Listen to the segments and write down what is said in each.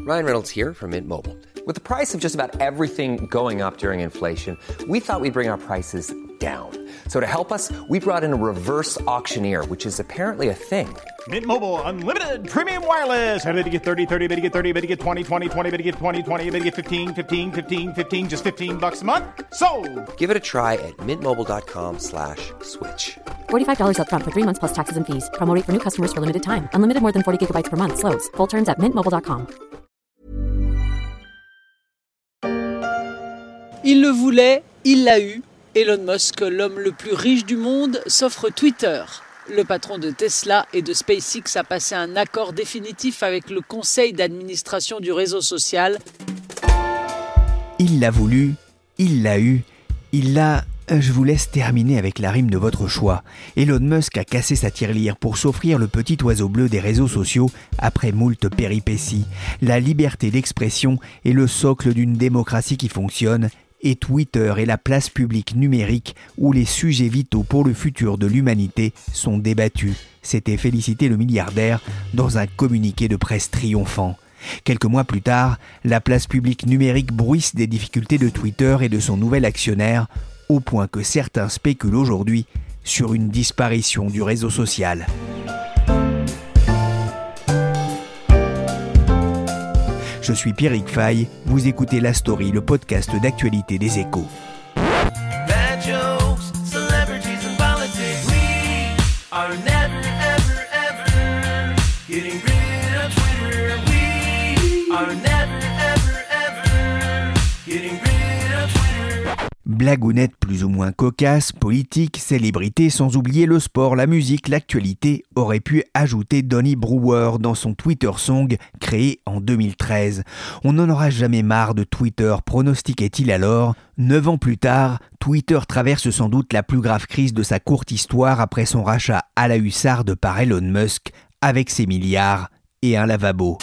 Ryan Reynolds here from Mint Mobile. With the price of just about everything going up during inflation, we thought we'd bring our prices down. So to help us, we brought in a reverse auctioneer, which is apparently a thing. Mint Mobile Unlimited Premium Wireless. How to get 30, 30, bit to get 30, bit to get 20, 20, 20, bit to get 20, 20, bit to get 15, 15, 15, 15, just $15 a month? Sold! Give it a try at mintmobile.com/switch. $45 up front for 3 months plus taxes and fees. Promo rate for new customers for limited time. Unlimited more than 40 gigabytes per month. Slows full terms at mintmobile.com. Il le voulait, il l'a eu. Elon Musk, l'homme le plus riche du monde, s'offre Twitter. Le patron de Tesla et de SpaceX a passé un accord définitif avec le conseil d'administration du réseau social. Il l'a voulu, il l'a eu, il l'a... Je vous laisse terminer avec la rime de votre choix. Elon Musk a cassé sa tirelire pour s'offrir le petit oiseau bleu des réseaux sociaux après moult péripéties. La liberté d'expression est le socle d'une démocratie qui fonctionne, et Twitter est la place publique numérique où les sujets vitaux pour le futur de l'humanité sont débattus. S'était félicité le milliardaire dans un communiqué de presse triomphant. Quelques mois plus tard, la place publique numérique bruisse des difficultés de Twitter et de son nouvel actionnaire, au point que certains spéculent aujourd'hui sur une disparition du réseau social. Je suis Pierrick Fay, vous écoutez La Story, le podcast d'actualité des Échos. Bad jokes, celebrities and politics. We are never, ever, ever getting rid of Twitter. We are never, ever, ever getting rid of Twitter. Blagounettes plus ou moins cocasses, politiques, célébrités, sans oublier le sport, la musique, l'actualité, aurait pu ajouter Donny Brewer dans son Twitter Song créé en 2013. On n'en aura jamais marre de Twitter, pronostiquait-il alors. 9 ans plus tard, Twitter traverse sans doute la plus grave crise de sa courte histoire après son rachat à la hussarde par Elon Musk, avec ses milliards et un lavabo.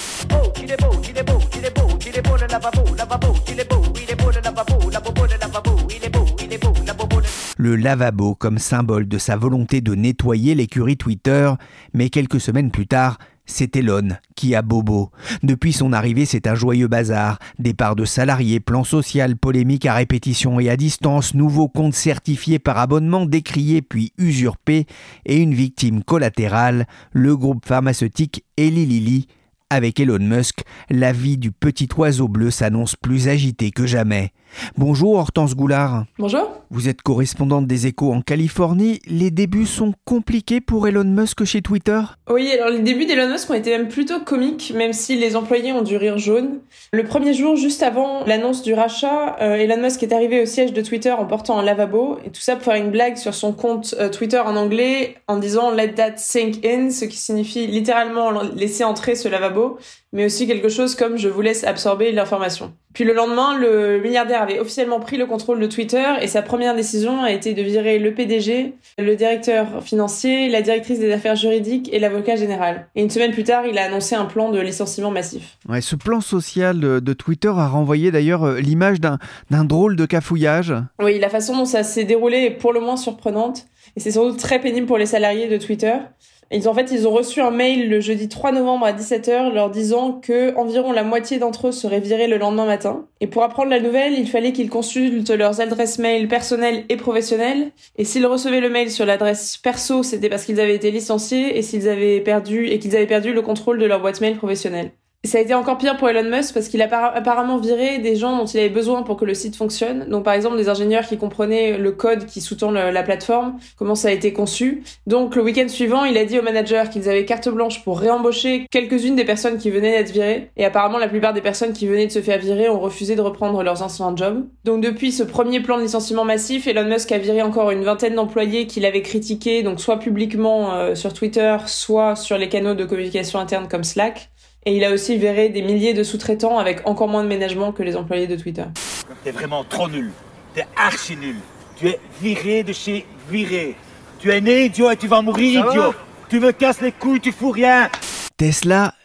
Le lavabo comme symbole de sa volonté de nettoyer l'écurie Twitter, mais quelques semaines plus tard, c'est Elon qui a bobo. Depuis son arrivée, c'est un joyeux bazar. Départ de salariés, plan social, polémique à répétition et à distance, nouveaux comptes certifiés par abonnement, décriés puis usurpés, et une victime collatérale, le groupe pharmaceutique Eli Lilly. Avec Elon Musk, la vie du petit oiseau bleu s'annonce plus agitée que jamais. Bonjour Hortense Goulard. Bonjour. Vous êtes correspondante des Échos en Californie. Les débuts sont compliqués pour Elon Musk chez Twitter ? Oui, alors les débuts d'Elon Musk ont été même plutôt comiques, même si les employés ont dû rire jaune. Le premier jour, juste avant l'annonce du rachat, Elon Musk est arrivé au siège de Twitter en portant un lavabo, et tout ça pour faire une blague sur son compte Twitter en anglais, en disant « let that sink in », ce qui signifie littéralement laisser entrer ce lavabo, mais aussi quelque chose comme « je vous laisse absorber l'information ». Puis le lendemain, le milliardaire avait officiellement pris le contrôle de Twitter et sa première décision a été de virer le PDG, le directeur financier, la directrice des affaires juridiques et l'avocat général. Et une semaine plus tard, il a annoncé un plan de licenciement massif. Ouais, ce plan social de Twitter a renvoyé d'ailleurs l'image d'un drôle de cafouillage. Oui, la façon dont ça s'est déroulé est pour le moins surprenante et c'est sans doute très pénible pour les salariés de Twitter. Ils ont reçu un mail le jeudi 3 novembre à 17h leur disant que environ la moitié d'entre eux seraient virés le lendemain matin. Et pour apprendre la nouvelle, il fallait qu'ils consultent leurs adresses mail personnelles et professionnelles. Et s'ils recevaient le mail sur l'adresse perso, c'était parce qu'ils avaient été licenciés et qu'ils avaient perdu le contrôle de leur boîte mail professionnelle. Ça a été encore pire pour Elon Musk parce qu'il a apparemment viré des gens dont il avait besoin pour que le site fonctionne. Donc par exemple des ingénieurs qui comprenaient le code qui sous-tend la plateforme, comment ça a été conçu. Donc le week-end suivant, il a dit aux managers qu'ils avaient carte blanche pour réembaucher quelques-unes des personnes qui venaient d'être virées. Et apparemment la plupart des personnes qui venaient de se faire virer ont refusé de reprendre leurs anciens jobs. Donc depuis ce premier plan de licenciement massif, Elon Musk a viré encore une vingtaine d'employés qu'il avait critiqués, donc soit publiquement sur Twitter, soit sur les canaux de communication interne comme Slack. Et il a aussi viré des milliers de sous-traitants avec encore moins de ménagement que les employés de Twitter. T'es vraiment trop nul. T'es archi nul. Tu es viré de chez viré. Tu es né idiot et tu vas mourir idiot. Tu me casses les couilles, tu fous rien. Tesla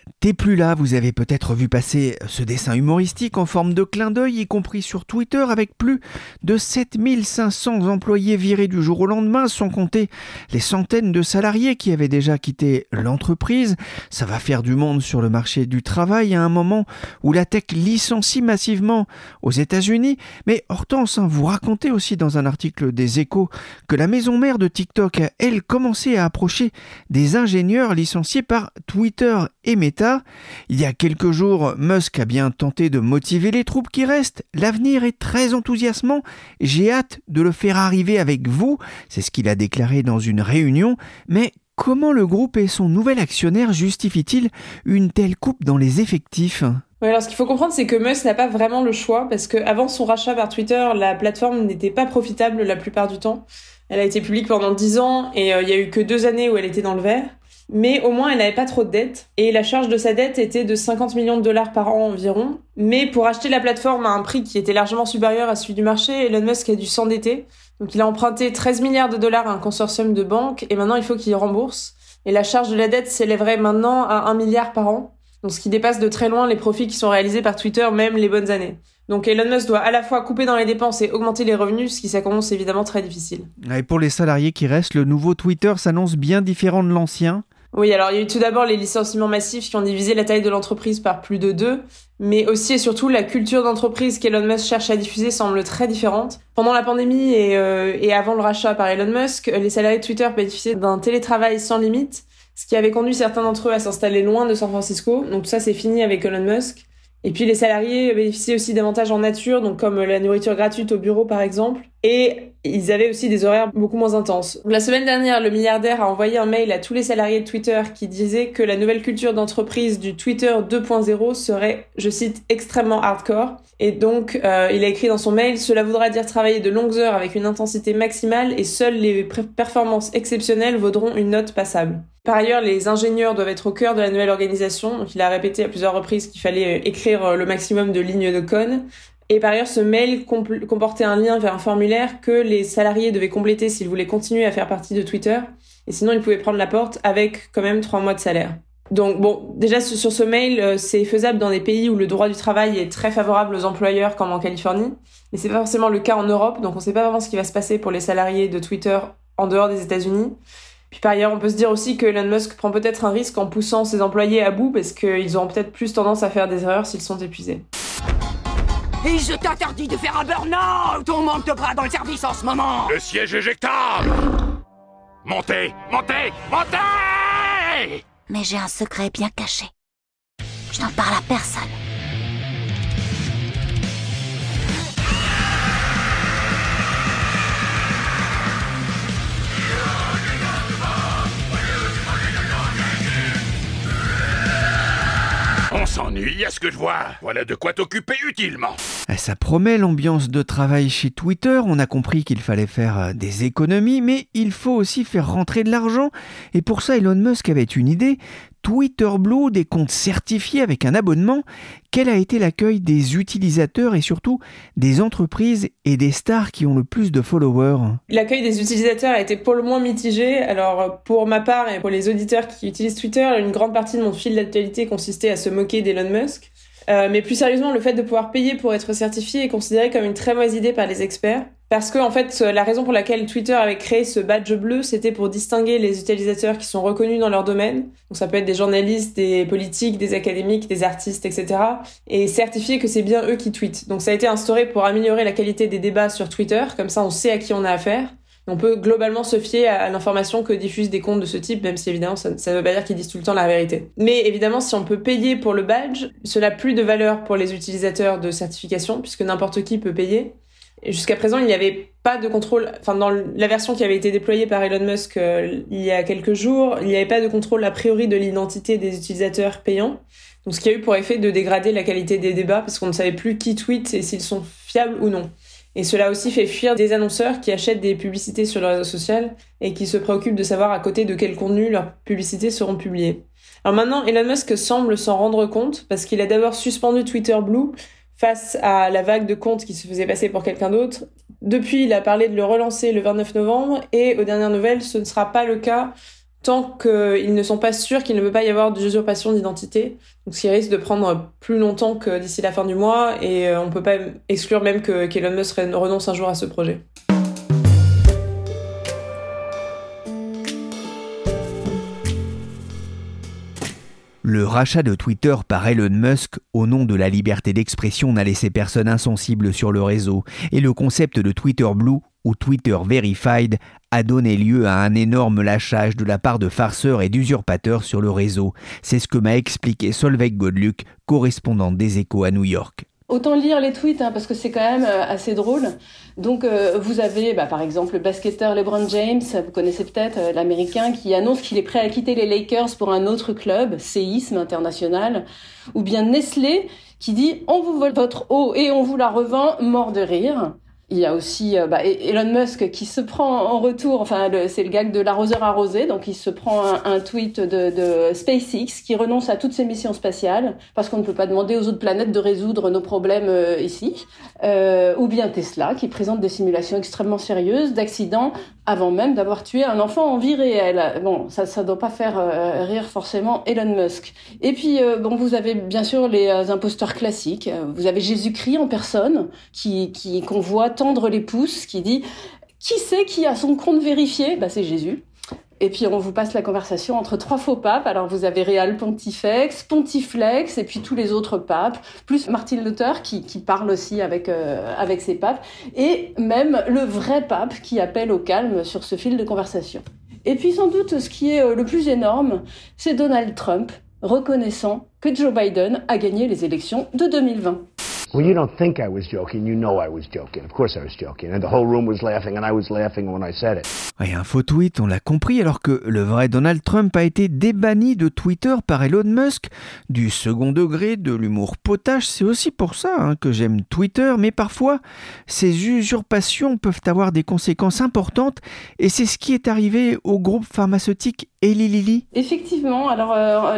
T'es plus là, vous avez peut-être vu passer ce dessin humoristique en forme de clin d'œil, y compris sur Twitter, avec plus de 7500 employés virés du jour au lendemain, sans compter les centaines de salariés qui avaient déjà quitté l'entreprise. Ça va faire du monde sur le marché du travail à un moment où la tech licencie massivement aux États-Unis. Mais Hortense, vous racontez aussi dans un article des Échos que la maison mère de TikTok a, elle, commencé à approcher des ingénieurs licenciés par Twitter et Meta. Il y a quelques jours, Musk a bien tenté de motiver les troupes qui restent. L'avenir est très enthousiasmant. J'ai hâte de le faire arriver avec vous. C'est ce qu'il a déclaré dans une réunion. Mais comment le groupe et son nouvel actionnaire justifient-ils une telle coupe dans les effectifs ? Oui, alors ce qu'il faut comprendre, c'est que Musk n'a pas vraiment le choix, parce qu'avant son rachat par Twitter, la plateforme n'était pas profitable la plupart du temps. Elle a été publique pendant 10 ans et il y a eu que 2 années où elle était dans le vert. Mais au moins, elle n'avait pas trop de dettes. Et la charge de sa dette était de 50 millions de dollars par an environ. Mais pour acheter la plateforme à un prix qui était largement supérieur à celui du marché, Elon Musk a dû s'endetter. Donc il a emprunté 13 milliards de dollars à un consortium de banques et maintenant il faut qu'il rembourse. Et la charge de la dette s'élèverait maintenant à 1 milliard par an. Donc ce qui dépasse de très loin les profits qui sont réalisés par Twitter, même les bonnes années. Donc Elon Musk doit à la fois couper dans les dépenses et augmenter les revenus, ce qui s'annonce évidemment très difficile. Et pour les salariés qui restent, le nouveau Twitter s'annonce bien différent de l'ancien. Oui, alors il y a eu tout d'abord les licenciements massifs qui ont divisé la taille de l'entreprise par plus de 2, mais aussi et surtout la culture d'entreprise qu'Elon Musk cherche à diffuser semble très différente. Pendant la pandémie et avant le rachat par Elon Musk, les salariés de Twitter bénéficiaient d'un télétravail sans limite, ce qui avait conduit certains d'entre eux à s'installer loin de San Francisco. Donc tout ça, c'est fini avec Elon Musk. Et puis les salariés bénéficiaient aussi d'avantages en nature, donc comme la nourriture gratuite au bureau par exemple. Et ils avaient aussi des horaires beaucoup moins intenses. La semaine dernière, le milliardaire a envoyé un mail à tous les salariés de Twitter qui disait que la nouvelle culture d'entreprise du Twitter 2.0 serait, je cite, extrêmement hardcore. Et donc, il a écrit dans son mail « Cela voudra dire travailler de longues heures avec une intensité maximale et seules les performances exceptionnelles vaudront une note passable. » Par ailleurs, les ingénieurs doivent être au cœur de la nouvelle organisation. Donc, il a répété à plusieurs reprises qu'il fallait écrire le maximum de lignes de code. Et par ailleurs, ce mail comportait un lien vers un formulaire que les salariés devaient compléter s'ils voulaient continuer à faire partie de Twitter. Et sinon, ils pouvaient prendre la porte avec quand même 3 mois de salaire. Donc bon, déjà sur ce mail, c'est faisable dans des pays où le droit du travail est très favorable aux employeurs, comme en Californie. Mais c'est pas forcément le cas en Europe, donc on sait pas vraiment ce qui va se passer pour les salariés de Twitter en dehors des États-Unis. Puis par ailleurs, on peut se dire aussi que Elon Musk prend peut-être un risque en poussant ses employés à bout, parce qu'ils auront peut-être plus tendance à faire des erreurs s'ils sont épuisés. Et je t'interdis de faire un burn-out! On manque de bras dans le service en ce moment! Le siège éjectable! Montez! Montez! Montez! Mais j'ai un secret bien caché. Je n'en parle à personne. On s'ennuie à ce que je vois. Voilà de quoi t'occuper utilement. Ça promet l'ambiance de travail chez Twitter. On a compris qu'il fallait faire des économies, mais il faut aussi faire rentrer de l'argent. Et pour ça, Elon Musk avait une idée. Twitter Blue, des comptes certifiés avec un abonnement. Quel a été l'accueil des utilisateurs et surtout des entreprises et des stars qui ont le plus de followers? L'accueil des utilisateurs a été pour le moins mitigé. Alors pour ma part et pour les auditeurs qui utilisent Twitter, une grande partie de mon fil d'actualité consistait à se moquer d'Elon Musk. Mais plus sérieusement, le fait de pouvoir payer pour être certifié est considéré comme une très mauvaise idée par les experts. Parce que, en fait, la raison pour laquelle Twitter avait créé ce badge bleu, c'était pour distinguer les utilisateurs qui sont reconnus dans leur domaine. Donc ça peut être des journalistes, des politiques, des académiques, des artistes, etc. Et certifier que c'est bien eux qui tweetent. Donc ça a été instauré pour améliorer la qualité des débats sur Twitter. Comme ça, on sait à qui on a affaire. On peut globalement se fier à l'information que diffusent des comptes de ce type, même si évidemment ça ne veut pas dire qu'ils disent tout le temps la vérité. Mais évidemment, si on peut payer pour le badge, cela n'a plus de valeur pour les utilisateurs de certification, puisque n'importe qui peut payer. Et jusqu'à présent, il n'y avait pas de contrôle, enfin dans la version qui avait été déployée par Elon Musk il y a quelques jours, il n'y avait pas de contrôle a priori de l'identité des utilisateurs payants. Donc ce qui a eu pour effet de dégrader la qualité des débats, parce qu'on ne savait plus qui tweet et s'ils sont fiables ou non. Et cela aussi fait fuir des annonceurs qui achètent des publicités sur le réseau social et qui se préoccupent de savoir à côté de quel contenu leurs publicités seront publiées. Alors maintenant, Elon Musk semble s'en rendre compte parce qu'il a d'abord suspendu Twitter Blue face à la vague de comptes qui se faisaient passer pour quelqu'un d'autre. Depuis, il a parlé de le relancer le 29 novembre et aux dernières nouvelles, ce ne sera pas le cas tant qu'ils ne sont pas sûrs qu'il ne peut pas y avoir d'usurpation d'identité. Donc, ce qui risque de prendre plus longtemps que d'ici la fin du mois, et on peut pas exclure même qu'Elon Musk renonce un jour à ce projet. Le rachat de Twitter par Elon Musk au nom de la liberté d'expression n'a laissé personne insensible sur le réseau, et le concept de Twitter Blue ou Twitter Verified a donné lieu à un énorme lâchage de la part de farceurs et d'usurpateurs sur le réseau. C'est ce que m'a expliqué Solveig Godluc, correspondante des Échos à New York. Autant lire les tweets, parce que c'est quand même assez drôle. Donc, vous avez, par exemple, le basketteur LeBron James, vous connaissez peut-être l'Américain, qui annonce qu'il est prêt à quitter les Lakers pour un autre club, séisme international. Ou bien Nestlé, qui dit « On vous vole votre eau et on vous la revend, mort de rire ». Il y a aussi Elon Musk qui se prend en retour, c'est le gag de l'arroseur arrosé, donc il se prend un tweet de SpaceX qui renonce à toutes ses missions spatiales parce qu'on ne peut pas demander aux autres planètes de résoudre nos problèmes ici. Ou bien Tesla qui présente des simulations extrêmement sérieuses d'accidents avant même d'avoir tué un enfant en vie réelle. Bon, ça doit pas faire rire forcément Elon Musk. Et puis vous avez bien sûr les imposteurs classiques. Vous avez Jésus-Christ en personne qu'on voit tendre les pouces, qui dit « Qui c'est qui a son compte vérifié ?» C'est Jésus. Et puis on vous passe la conversation entre 3 faux papes. Alors vous avez Real Pontifex, Pontiflex et puis tous les autres papes, plus Martin Luther qui parle aussi avec ses papes, et même le vrai pape qui appelle au calme sur ce fil de conversation. Et puis sans doute ce qui est le plus énorme, c'est Donald Trump reconnaissant que Joe Biden a gagné les élections de 2020. When you don't think I was joking, you know I was joking. Of course I was joking. And the whole room was laughing and I was laughing when I said it. Et un faux tweet, on l'a compris, alors que le vrai Donald Trump a été débanni de Twitter par Elon Musk. Du second degré, de l'humour potache, c'est aussi pour ça que j'aime Twitter. Mais parfois, ces usurpations peuvent avoir des conséquences importantes. Et c'est ce qui est arrivé au groupe pharmaceutique Eli Lilly. Effectivement, alors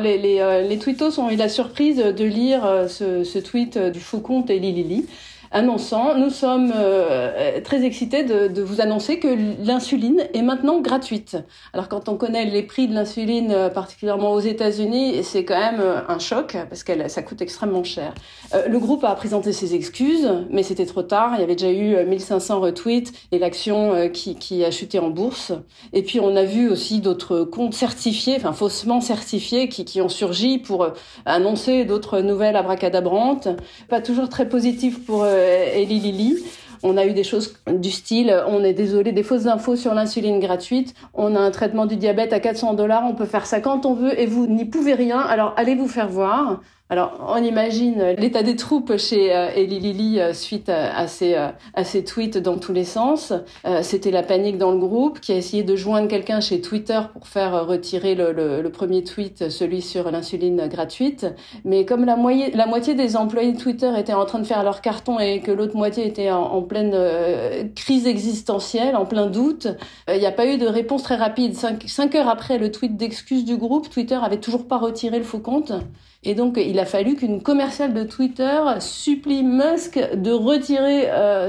les tweetos ont eu la surprise de lire ce tweet du faux compte Eli Lilly, annonçant « Nous sommes très excités de vous annoncer que l'insuline est maintenant gratuite ». Alors quand on connaît les prix de l'insuline, particulièrement aux États-Unis, c'est quand même un choc parce que ça coûte extrêmement cher. Le groupe a présenté ses excuses, mais c'était trop tard. Il y avait déjà eu 1500 retweets et l'action qui a chuté en bourse. Et puis on a vu aussi d'autres comptes certifiés, faussement certifiés, qui ont surgi pour annoncer d'autres nouvelles abracadabrantes. Pas toujours très positives pour Eli Lilly. On a eu des choses du style « On est désolé, des fausses infos sur l'insuline gratuite. On a un traitement du diabète à $400. On peut faire ça quand on veut et vous n'y pouvez rien. Alors allez vous faire voir. » Alors, on imagine l'état des troupes chez Eli Lilly suite à ces tweets dans tous les sens. C'était la panique dans le groupe qui a essayé de joindre quelqu'un chez Twitter pour faire retirer le premier tweet, celui sur l'insuline gratuite. Mais comme la moitié des employés de Twitter étaient en train de faire leur carton et que l'autre moitié était en pleine crise existentielle, en plein doute, il n'y a pas eu de réponse très rapide. 5 heures après le tweet d'excuse du groupe, Twitter avait toujours pas retiré le faux compte. Et donc, il a fallu qu'une commerciale de Twitter supplie Musk de retirer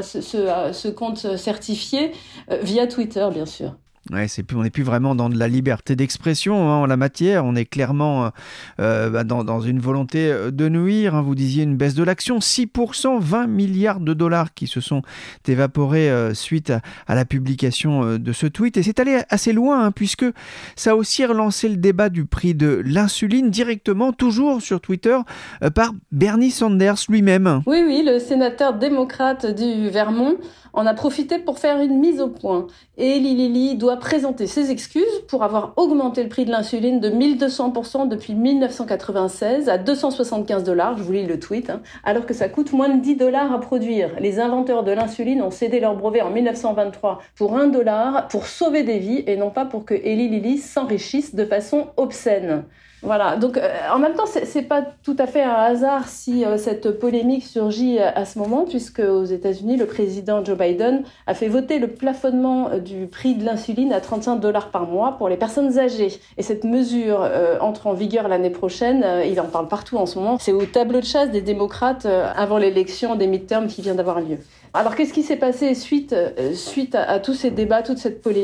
ce compte certifié via Twitter, bien sûr. Ouais, on n'est plus vraiment dans de la liberté d'expression en la matière. On est clairement dans une volonté de nuire. Vous disiez une baisse de l'action, 6%, 20 milliards de dollars qui se sont évaporés suite à la publication de ce tweet. Et c'est allé assez loin puisque ça a aussi relancé le débat du prix de l'insuline directement, toujours sur Twitter, par Bernie Sanders lui-même. Oui, le sénateur démocrate du Vermont en a profité pour faire une mise au point. Et Eli Lilly doit présenter ses excuses pour avoir augmenté le prix de l'insuline de 1200% depuis 1996 à $275, je vous lis le tweet, alors que ça coûte moins de $10 à produire. Les inventeurs de l'insuline ont cédé leur brevet en 1923 pour $1 pour sauver des vies et non pas pour que Eli Lilly s'enrichisse de façon obscène. Voilà, donc en même temps, c'est pas tout à fait un hasard si cette polémique surgit à ce moment, puisque aux États-Unis, le président Joe Biden a fait voter le plafonnement du prix de l'insuline à $35 par mois pour les personnes âgées. Et cette mesure entre en vigueur l'année prochaine, il en parle partout en ce moment, c'est au tableau de chasse des démocrates avant l'élection des midterms qui vient d'avoir lieu. Alors qu'est-ce qui s'est passé suite à tous ces débats, toute cette polémique ?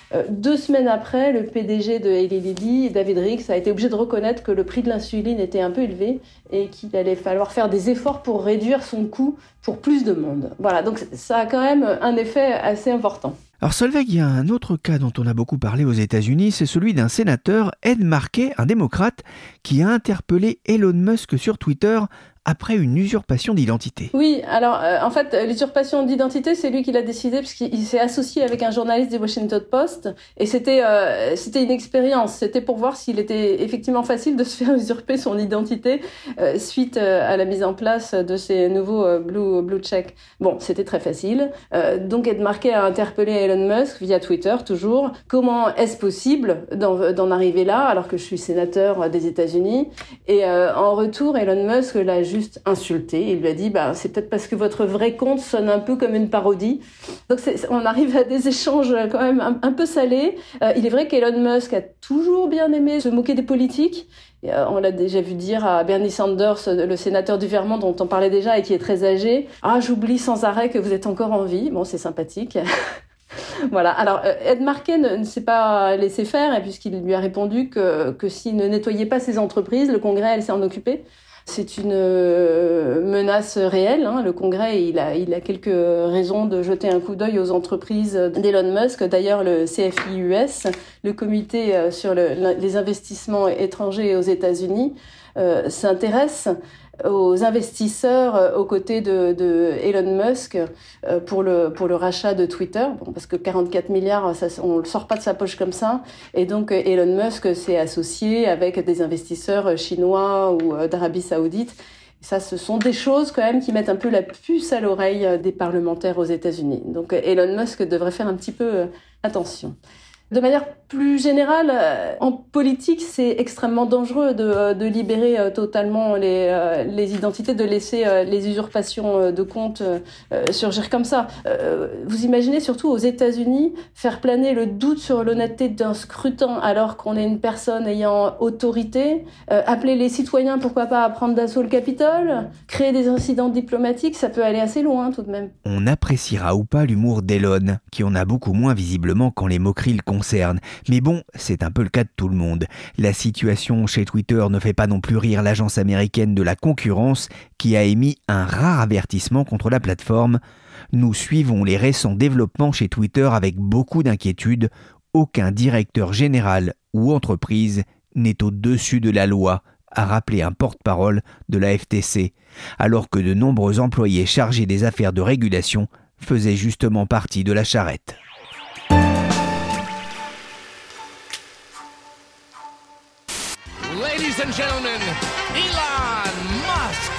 2 semaines après, le PDG de Eli Lilly, David Ricks, a été obligé de reconnaître que le prix de l'insuline était un peu élevé et qu'il allait falloir faire des efforts pour réduire son coût pour plus de monde. Voilà, donc ça a quand même un effet assez important. Alors Solveig, il y a un autre cas dont on a beaucoup parlé aux États-Unis, c'est celui d'un sénateur, Ed Markey, un démocrate, qui a interpellé Elon Musk sur Twitter après une usurpation d'identité. Oui, alors en fait, l'usurpation d'identité, c'est lui qui l'a décidé puisqu'il s'est associé avec un journaliste du Washington Post et c'était une expérience. C'était pour voir s'il était effectivement facile de se faire usurper son identité suite à la mise en place de ces nouveaux blue check. Bon, c'était très facile. Donc Ed Markey a interpellé Elon Musk via Twitter toujours. Comment est-ce possible d'en arriver là alors que je suis sénateur des États-Unis? Et en retour, Elon Musk l'a juste insulté. Il lui a dit c'est peut-être parce que votre vrai compte sonne un peu comme une parodie. Donc on arrive à des échanges quand même un peu salés. Il est vrai qu'Elon Musk a toujours bien aimé se moquer des politiques. On l'a déjà vu dire à Bernie Sanders, le sénateur du Vermont dont on parlait déjà et qui est très âgé, « Ah, j'oublie sans arrêt que vous êtes encore en vie. » Bon, c'est sympathique. Voilà. Alors, Ed Markey ne s'est pas laissé faire, et puisqu'il lui a répondu que s'il ne nettoyait pas ses entreprises, le Congrès allait s'en occuper. C'est une menace réelle. Le Congrès, il a quelques raisons de jeter un coup d'œil aux entreprises d'Elon Musk. D'ailleurs, le CFIUS, le comité sur les investissements étrangers aux États-Unis, s'intéresse aux investisseurs aux côtés de Elon Musk pour le rachat de Twitter. Bon, parce que 44 milliards, on le sort pas de sa poche comme ça. Et donc Elon Musk s'est associé avec des investisseurs chinois ou d'Arabie Saoudite. Ça, ce sont des choses quand même qui mettent un peu la puce à l'oreille des parlementaires aux États-Unis. Donc Elon Musk devrait faire un petit peu attention. De manière plus générale, en politique, c'est extrêmement dangereux de libérer totalement les identités, de laisser les usurpations de comptes surgir comme ça. Vous imaginez surtout aux États-Unis faire planer le doute sur l'honnêteté d'un scrutin alors qu'on est une personne ayant autorité, appeler les citoyens, pourquoi pas, à prendre d'assaut le Capitole, créer des incidents diplomatiques, ça peut aller assez loin tout de même. On appréciera ou pas l'humour d'Elon, qui en a beaucoup moins visiblement quand les moqueries le concernent. Mais bon, c'est un peu le cas de tout le monde. La situation chez Twitter ne fait pas non plus rire l'agence américaine de la concurrence qui a émis un rare avertissement contre la plateforme. Nous suivons les récents développements chez Twitter avec beaucoup d'inquiétude. Aucun directeur général ou entreprise n'est au-dessus de la loi, a rappelé un porte-parole de la FTC, alors que de nombreux employés chargés des affaires de régulation faisaient justement partie de la charrette. Ladies and gentlemen, Elon Musk.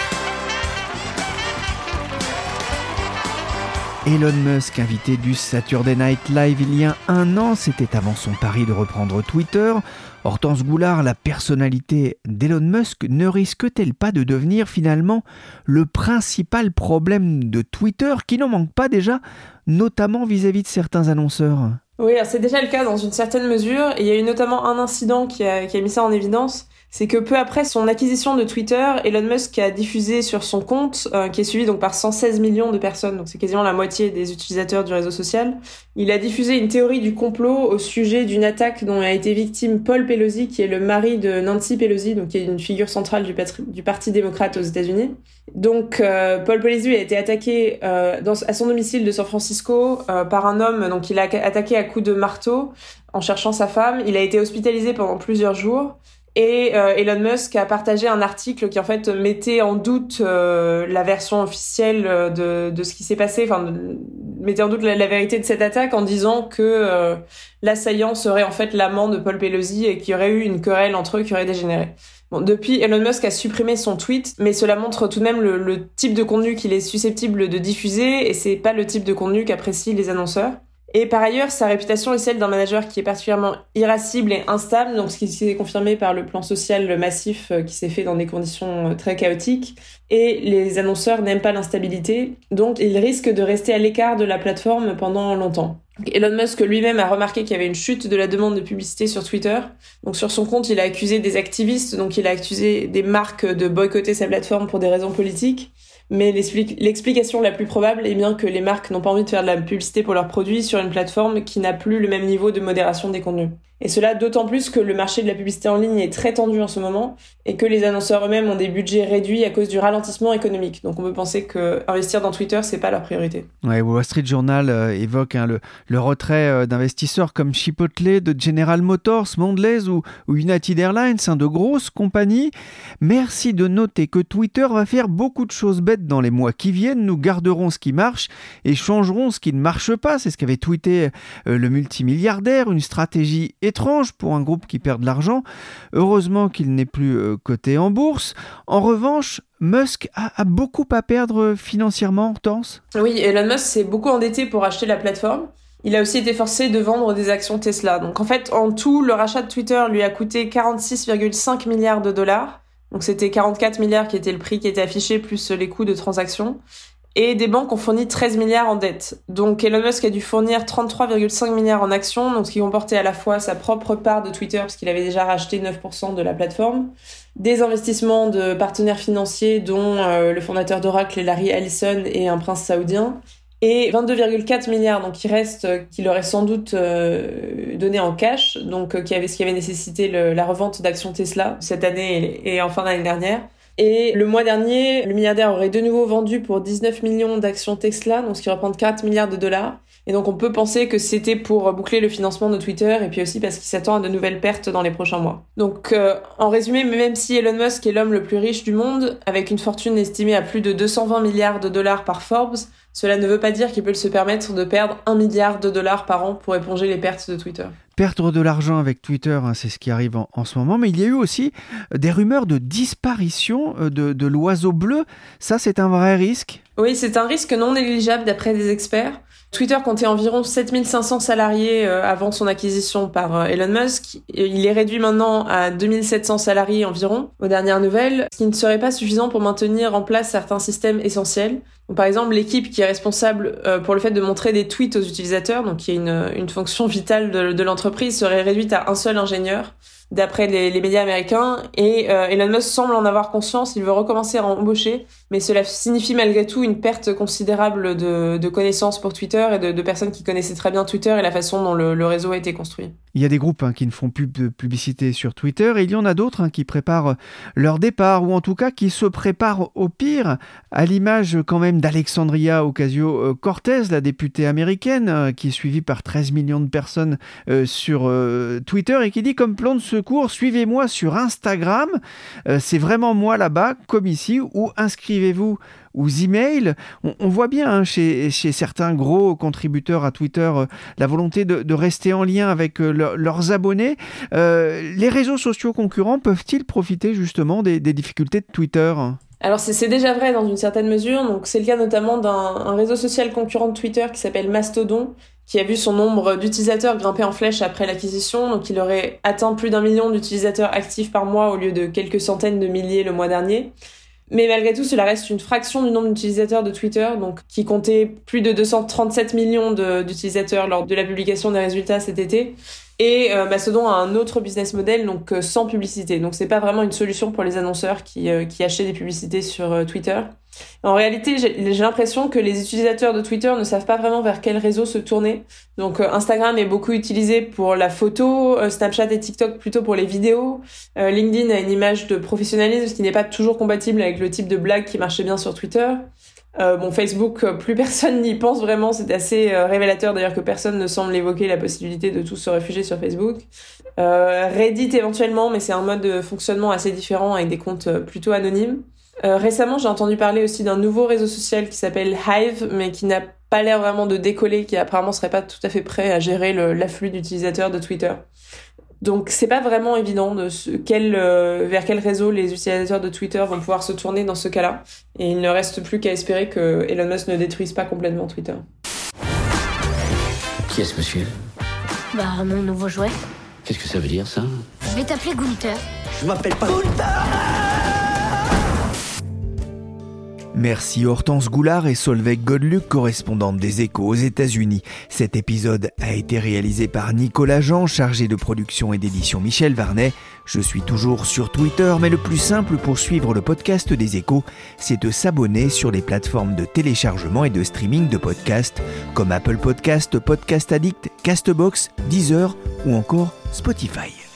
Elon Musk, invité du Saturday Night Live il y a 1 an, c'était avant son pari de reprendre Twitter. Hortense Goulard, la personnalité d'Elon Musk ne risque-t-elle pas de devenir finalement le principal problème de Twitter, qui n'en manque pas déjà, notamment vis-à-vis de certains annonceurs ? Oui, alors c'est déjà le cas dans une certaine mesure. Et il y a eu notamment un incident qui a mis ça en évidence. C'est que peu après son acquisition de Twitter, Elon Musk a diffusé sur son compte, qui est suivi donc par 116 millions de personnes, donc c'est quasiment la moitié des utilisateurs du réseau social, il a diffusé une théorie du complot au sujet d'une attaque dont a été victime Paul Pelosi, qui est le mari de Nancy Pelosi, donc qui est une figure centrale du Parti démocrate aux États-Unis. Donc Paul Pelosi a été attaqué à son domicile de San Francisco par un homme, donc il a attaqué à coups de marteau en cherchant sa femme. Il a été hospitalisé pendant plusieurs jours. Et Elon Musk a partagé un article qui en fait mettait en doute la version officielle de ce qui s'est passé, enfin mettait en doute la vérité de cette attaque en disant que l'assaillant serait en fait l'amant de Paul Pelosi et qu'il y aurait eu une querelle entre eux qui aurait dégénéré. Bon, depuis, Elon Musk a supprimé son tweet, mais cela montre tout de même le type de contenu qu'il est susceptible de diffuser, et c'est pas le type de contenu qu'apprécient les annonceurs. Et par ailleurs, sa réputation est celle d'un manager qui est particulièrement irascible et instable, donc ce qui s'est confirmé par le plan social massif qui s'est fait dans des conditions très chaotiques. Et les annonceurs n'aiment pas l'instabilité, donc ils risquent de rester à l'écart de la plateforme pendant longtemps. Elon Musk lui-même a remarqué qu'il y avait une chute de la demande de publicité sur Twitter. Donc sur son compte, il a accusé des activistes, donc il a accusé des marques de boycotter sa plateforme pour des raisons politiques. Mais l'explication la plus probable est bien que les marques n'ont pas envie de faire de la publicité pour leurs produits sur une plateforme qui n'a plus le même niveau de modération des contenus. Et cela d'autant plus que le marché de la publicité en ligne est très tendu en ce moment et que les annonceurs eux-mêmes ont des budgets réduits à cause du ralentissement économique. Donc on peut penser que investir dans Twitter, c'est pas leur priorité. Ouais, Wall Street Journal évoque le retrait d'investisseurs comme Chipotle, de General Motors, Mondelez ou United Airlines, de grosses compagnies. Merci de noter que Twitter va faire beaucoup de choses bêtes dans les mois qui viennent. Nous garderons ce qui marche et changerons ce qui ne marche pas. C'est ce qu'avait tweeté le multimilliardaire, une stratégie étrange pour un groupe qui perd de l'argent. Heureusement qu'il n'est plus coté en bourse. En revanche, Musk a beaucoup à perdre financièrement, Hortense ? Oui, Elon Musk s'est beaucoup endetté pour acheter la plateforme. Il a aussi été forcé de vendre des actions Tesla. Donc en fait, en tout, le rachat de Twitter lui a coûté 46,5 milliards de dollars. Donc c'était 44 milliards qui était le prix qui était affiché, plus les coûts de transaction. Et des banques ont fourni 13 milliards en dette. Donc Elon Musk a dû fournir 33,5 milliards en actions, donc ce qui comportait à la fois sa propre part de Twitter, parce qu'il avait déjà racheté 9% de la plateforme, des investissements de partenaires financiers, dont le fondateur d'Oracle, Larry Ellison, et un prince saoudien, et 22,4 milliards, donc qu'il aurait sans doute donné en cash, donc ce qui avait nécessité la revente d'actions Tesla cette année et en fin d'année dernière. Et le mois dernier, le milliardaire aurait de nouveau vendu pour 19 millions d'actions Tesla, donc ce qui représente 4 milliards de dollars. Et donc on peut penser que c'était pour boucler le financement de Twitter et puis aussi parce qu'il s'attend à de nouvelles pertes dans les prochains mois. Donc en résumé, même si Elon Musk est l'homme le plus riche du monde, avec une fortune estimée à plus de 220 milliards de dollars par Forbes, cela ne veut pas dire qu'il peut se permettre de perdre 1 milliard de dollars par an pour éponger les pertes de Twitter. Perdre de l'argent avec Twitter, c'est ce qui arrive en ce moment, mais il y a eu aussi des rumeurs de disparition de l'oiseau bleu. Ça, c'est un vrai risque ? Oui, c'est un risque non négligeable d'après des experts. Twitter comptait environ 7500 salariés avant son acquisition par Elon Musk. Il est réduit maintenant à 2700 salariés environ, aux dernières nouvelles, ce qui ne serait pas suffisant pour maintenir en place certains systèmes essentiels. Donc, par exemple, l'équipe qui est responsable pour le fait de montrer des tweets aux utilisateurs, donc qui est une fonction vitale de l'entreprise, serait réduite à un seul ingénieur, d'après les médias américains. Et Elon Musk semble en avoir conscience, il veut recommencer à embaucher, mais cela signifie malgré tout une perte considérable de connaissances pour Twitter et de personnes qui connaissaient très bien Twitter et la façon dont le réseau a été construit. Il y a des groupes qui ne font plus de publicité sur Twitter et il y en a d'autres qui préparent leur départ ou en tout cas qui se préparent au pire, à l'image quand même d'Alexandria Ocasio-Cortez, la députée américaine qui est suivie par 13 millions de personnes sur Twitter et qui dit comme plan de secours, suivez-moi sur Instagram, c'est vraiment moi là-bas comme ici, ou inscrivez-vous aux emails. On voit bien chez certains gros contributeurs à Twitter la volonté de rester en lien avec leurs abonnés. Les réseaux sociaux concurrents peuvent-ils profiter justement des difficultés de Twitter ? Alors c'est déjà vrai dans une certaine mesure, donc c'est le cas notamment d'un réseau social concurrent de Twitter qui s'appelle Mastodon, qui a vu son nombre d'utilisateurs grimper en flèche après l'acquisition, donc il aurait atteint plus d'1 million d'utilisateurs actifs par mois au lieu de quelques centaines de milliers le mois dernier. Mais malgré tout, cela reste une fraction du nombre d'utilisateurs de Twitter, donc qui comptait plus de 237 millions d'utilisateurs lors de la publication des résultats cet été. Et Mastodon a un autre business model, donc sans publicité. Donc c'est pas vraiment une solution pour les annonceurs qui achètent des publicités sur Twitter. En réalité, j'ai l'impression que les utilisateurs de Twitter ne savent pas vraiment vers quel réseau se tourner. Donc Instagram est beaucoup utilisé pour la photo, Snapchat et TikTok plutôt pour les vidéos. LinkedIn a une image de professionnalisme qui n'est pas toujours compatible avec le type de blague qui marchait bien sur Twitter. Facebook, plus personne n'y pense vraiment, c'est assez révélateur d'ailleurs que personne ne semble évoquer la possibilité de tous se réfugier sur Facebook. Reddit éventuellement, mais c'est un mode de fonctionnement assez différent avec des comptes plutôt anonymes. Récemment, j'ai entendu parler aussi d'un nouveau réseau social qui s'appelle Hive, mais qui n'a pas l'air vraiment de décoller, qui apparemment serait pas tout à fait prêt à gérer l'afflux d'utilisateurs de Twitter. Donc c'est pas vraiment évident vers quel réseau les utilisateurs de Twitter vont pouvoir se tourner dans ce cas-là. Et il ne reste plus qu'à espérer que Elon Musk ne détruise pas complètement Twitter. Qui est ce monsieur ? Mon nouveau jouet. Qu'est-ce que ça veut dire, ça ? Je vais t'appeler Gunther. Je m'appelle pas Gunther ! Merci Hortense Goulard et Solveig Godluc, correspondantes des Échos aux États-Unis. Cet épisode a été réalisé par Nicolas Jean, chargé de production et d'édition Michel Varnet. Je suis toujours sur Twitter, mais le plus simple pour suivre le podcast des Échos, c'est de s'abonner sur les plateformes de téléchargement et de streaming de podcasts comme Apple Podcast, Podcast Addict, Castbox, Deezer ou encore Spotify.